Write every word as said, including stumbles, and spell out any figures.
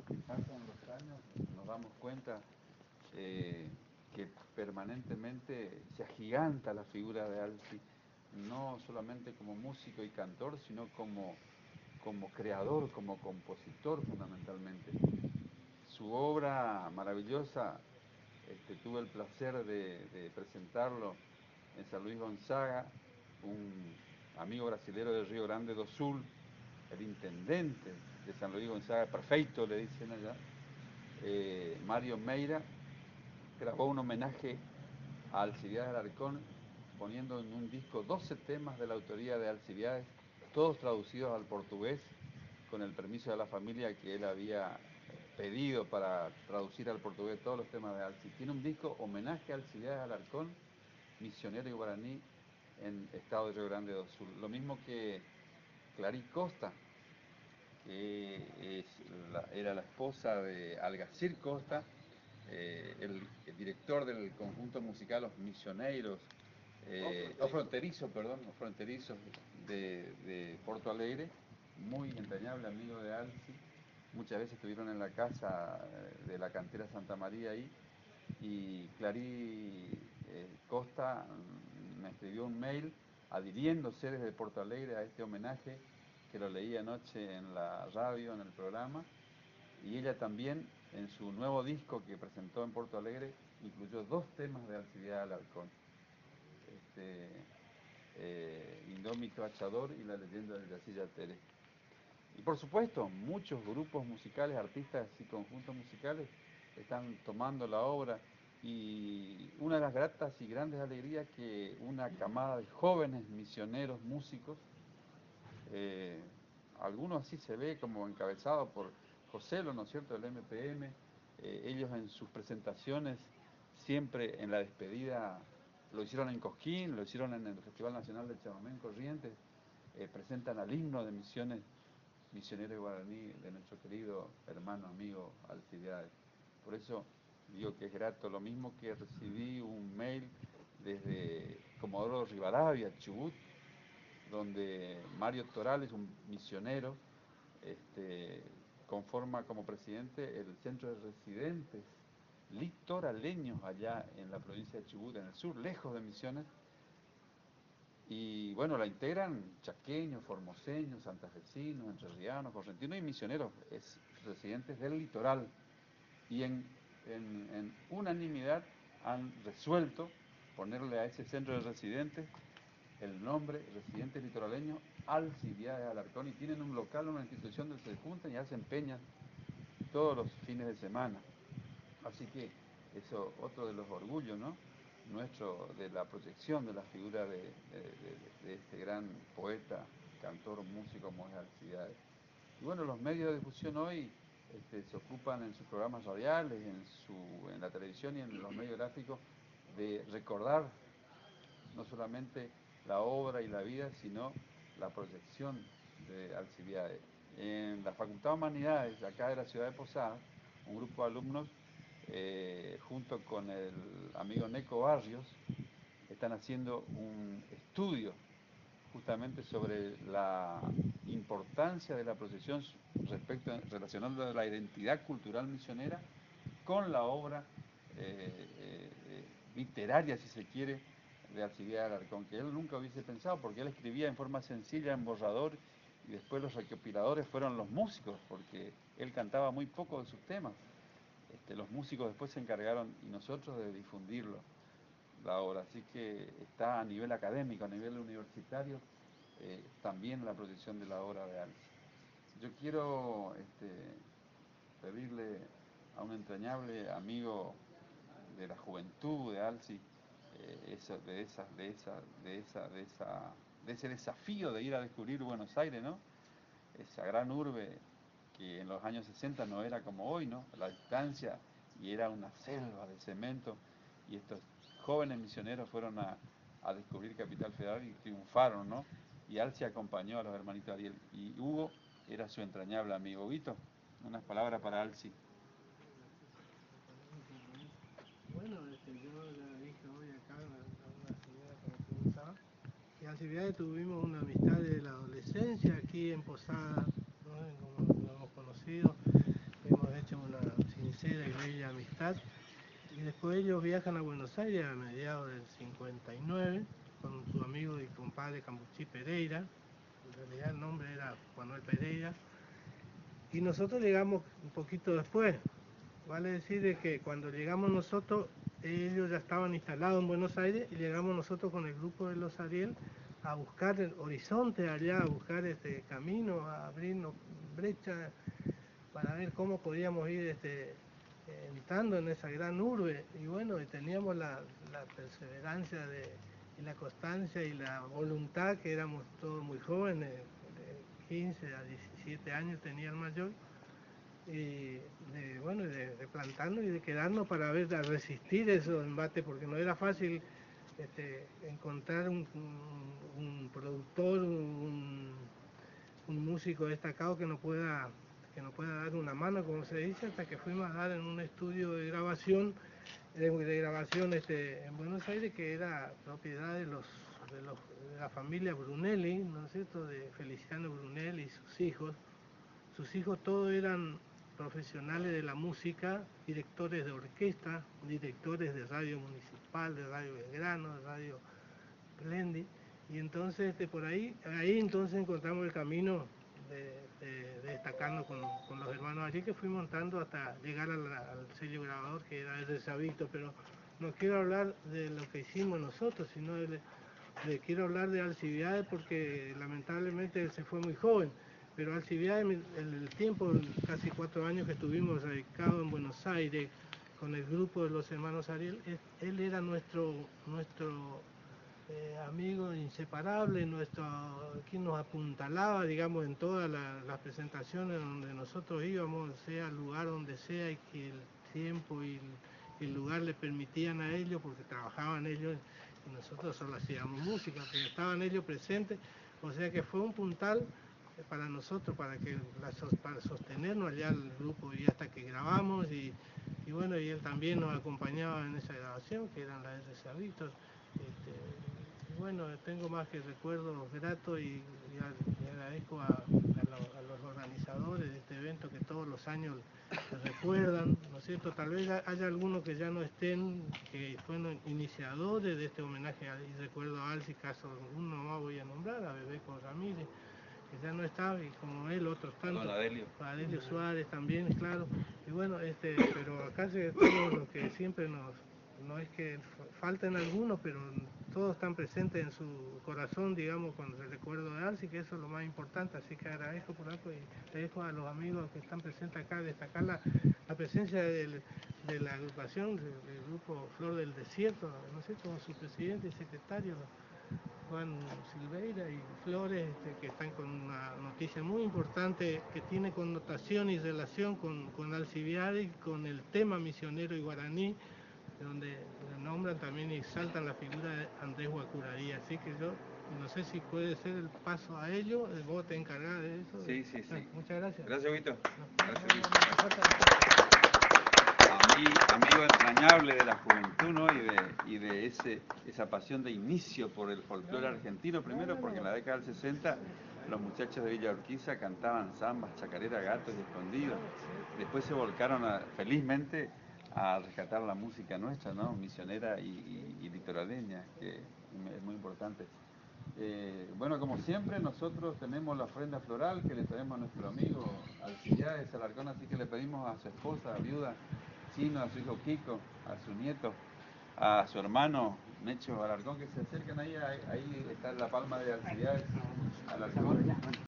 que pasan los años nos damos cuenta eh, que permanentemente se agiganta la figura de Alci, no solamente como músico y cantor, sino como, como creador, como compositor fundamentalmente. Su obra maravillosa, este, tuve el placer de, de presentarlo en San Luis Gonzaga, un amigo brasilero de Río Grande do Sul, el intendente de San Luis Gonzaga, prefeito le dicen allá, eh, Mario Meira, grabó un homenaje a Alcibiades Alarcón, poniendo en un disco doce temas de la autoría de Alcibiades, todos traducidos al portugués, con el permiso de la familia que él había pedido para traducir al portugués todos los temas de Alci. Tiene un disco homenaje a Alcibiades Alarcón, misionero y guaraní en estado de Río Grande do Sul. Lo mismo que Clarí Costa, que es la, era la esposa de Algacir Costa, eh, el, el, director del conjunto musical Los Misioneiros, eh, o Fronterizo, perdón, Los Fronterizos de, de Porto Alegre, muy entrañable amigo de Alci. Muchas veces estuvieron en la casa de la cantera Santa María ahí, y Clarí eh, Costa me escribió un mail adhiriéndose desde Porto Alegre a este homenaje, que lo leí anoche en la radio, en el programa, y ella también en su nuevo disco que presentó en Porto Alegre incluyó dos temas de Alcibiades Alarcón, este, eh, Indómito Achador y La leyenda de Yacilla Tere. Y por supuesto, muchos grupos musicales, artistas y conjuntos musicales están tomando la obra, y una de las gratas y grandes alegrías que una camada de jóvenes misioneros músicos, eh, algunos así se ve como encabezados por José, ¿no es cierto?, del M P M, eh, ellos en sus presentaciones, siempre en la despedida, lo hicieron en Cosquín, lo hicieron en el Festival Nacional del Chamamé en Corrientes, eh, presentan al himno de Misiones misionero y guaraní de nuestro querido hermano amigo Alcibiades. Por eso digo que es grato, lo mismo que recibí un mail desde Comodoro Rivadavia, Chubut, donde Mario Torales, un misionero, este, conforma como presidente el centro de residentes litoraleños allá en la provincia de Chubut, en el sur, lejos de Misiones. Y bueno, la integran chaqueños, formoseños, santafesinos, entrerrianos, correntinos y misioneros, es, residentes del litoral. Y en, en, en unanimidad han resuelto ponerle a ese centro de residentes el nombre Residentes Litoraleños Alcibiades Alarcón, y tienen un local, una institución donde se juntan y hacen peñas todos los fines de semana. Así que eso, otro de los orgullos, ¿no?, nuestro, de la proyección de la figura de, de, de, de este gran poeta, cantor, músico como es Alcibiades. Y bueno, los medios de difusión hoy este, se ocupan en sus programas radiales, en, su, en la televisión y en los medios gráficos de recordar no solamente la obra y la vida, sino la proyección de Alcibiades. En la Facultad de Humanidades, acá de la ciudad de Posadas, un grupo de alumnos, eh, junto con el amigo Neco Barrios, están haciendo un estudio justamente sobre la importancia de la procesión respecto, relacionando la identidad cultural misionera con la obra eh, eh, literaria, si se quiere, de Alcibiades Alarcón, que él nunca hubiese pensado, porque él escribía en forma sencilla, en borrador, y después los recopiladores fueron los músicos, porque él cantaba muy poco de sus temas. Este, los músicos después se encargaron, y nosotros, de difundirlo, la obra. Así que está a nivel académico, a nivel universitario, eh, también la proyección de la obra de Alci. Yo quiero este, pedirle a un entrañable amigo de la juventud de Alci, eh, eso, de, esa, de, esa, de, esa, de, esa, de ese desafío de ir a descubrir Buenos Aires, ¿no?, esa gran urbe que en los años sesenta no era como hoy, ¿no?, la distancia, y era una selva de cemento, y estos jóvenes misioneros fueron a, a descubrir Capital Federal y triunfaron, ¿no? Y Alci acompañó a los hermanitos Ariel, y Hugo era su entrañable amigo. Huguito, unas palabras para Alci. Bueno, este, yo ya dije hoy acá a una señora que me preguntaba, que Alcibiades tuvimos una amistad de la adolescencia aquí en Posada, ¿no?, como lo hemos conocido, hemos amistad. Y después ellos viajan a Buenos Aires a mediados del cincuenta y nueve con su amigo y compadre Cambuchí Pereira. En realidad el nombre era Manuel Pereira. Y nosotros llegamos un poquito después. Vale decir de que cuando llegamos nosotros, ellos ya estaban instalados en Buenos Aires y llegamos nosotros con el grupo de los Ariel a buscar el horizonte allá, a buscar este camino, a abrirnos brecha para ver cómo podíamos ir este, entrando en esa gran urbe. Y bueno, y teníamos la, la perseverancia de, y la constancia y la voluntad, que éramos todos muy jóvenes, de quince a diecisiete años tenía el mayor, y de, bueno, de, de plantarnos y de quedarnos para ver, a resistir esos embates, porque no era fácil este, encontrar un, un, un productor, un, un músico destacado que nos pueda que nos pueda dar una mano, como se dice, hasta que fuimos a dar en un estudio de grabación de, de grabación este, en Buenos Aires, que era propiedad de los de, los, de la familia Brunelli, ¿no es cierto?, de Feliciano Brunelli y sus hijos. Sus hijos todos eran profesionales de la música, directores de orquesta, directores de radio municipal, de radio Belgrano, de radio Blendi, y entonces este, por ahí, ahí entonces encontramos el camino de, de, de destacarnos con, con los hermanos allí, que fui montando hasta llegar al, al sello grabador, que era el de Sabito. Pero no quiero hablar de lo que hicimos nosotros, sino de, de quiero hablar de Alcibiades, porque lamentablemente él se fue muy joven. Pero Alcibiades, en el tiempo, casi cuatro años que estuvimos radicados en Buenos Aires con el grupo de los hermanos Ariel, él era nuestro, nuestro eh, amigo inseparable, nuestro, quien nos apuntalaba, digamos, en todas la, las presentaciones donde nosotros íbamos, sea el lugar donde sea, y que el tiempo y el, el lugar le permitían a ellos, porque trabajaban ellos y nosotros solo hacíamos música, pero estaban ellos presentes. O sea que fue un puntal para nosotros, para que la, para sostenernos allá el grupo, y hasta que grabamos, y, y bueno, y él también nos acompañaba en esa grabación, que eran las de Sabitos. Este, y bueno, tengo más que recuerdos gratos, y, y, y agradezco a, a, lo, a los organizadores de este evento, que todos los años recuerdan, ¿no es cierto? Tal vez haya algunos que ya no estén, que fueron iniciadores de este homenaje, y recuerdo a Alci, caso uno más voy a nombrar, a Bebeco Ramírez, que ya no está, y como él, otros tantos. Don Adelio. Adelio Suárez también, claro. Y bueno, este, pero acá se, todos los que siempre nos, no es que falten algunos, pero todos están presentes en su corazón, digamos, con el recuerdo de Alci, que eso es lo más importante. Así que agradezco por algo, y le dejo a los amigos que están presentes acá destacar la, la presencia del, de la agrupación, del, del grupo Flor del Desierto, no sé, con su presidente y secretario, Juan Silveira y Flores, este, que están con una noticia muy importante que tiene connotación y relación con, con Alcibiades y con el tema misionero y guaraní, donde nombran también y exaltan la figura de Andrés Guacuraría. Así que yo no sé si puede ser el paso a ello, vos te encargás de eso. Sí, sí, sí. Ah, muchas gracias. Gracias, Huito. No, Gracias, no, Huito. no, no, Amigo entrañable de la juventud, ¿no? y, de, y de ese, esa pasión de inicio por el folclore argentino, primero porque en la década del sesenta los muchachos de Villa Urquiza cantaban zambas, chacarera, gatos y escondidos. Después se volcaron a, felizmente a rescatar la música nuestra, ¿no? Misionera y, y, y litoraleña, que es muy importante. Eh, bueno, como siempre, nosotros tenemos la ofrenda floral que le traemos a nuestro amigo Alcibiades Alarcón, así que le pedimos a su esposa, a viuda Chino, a su hijo Kiko, a su nieto, a su hermano Mecho Alarcón, que se acerquen ahí, ahí, ahí está la palma de Alcibiades Alarcón.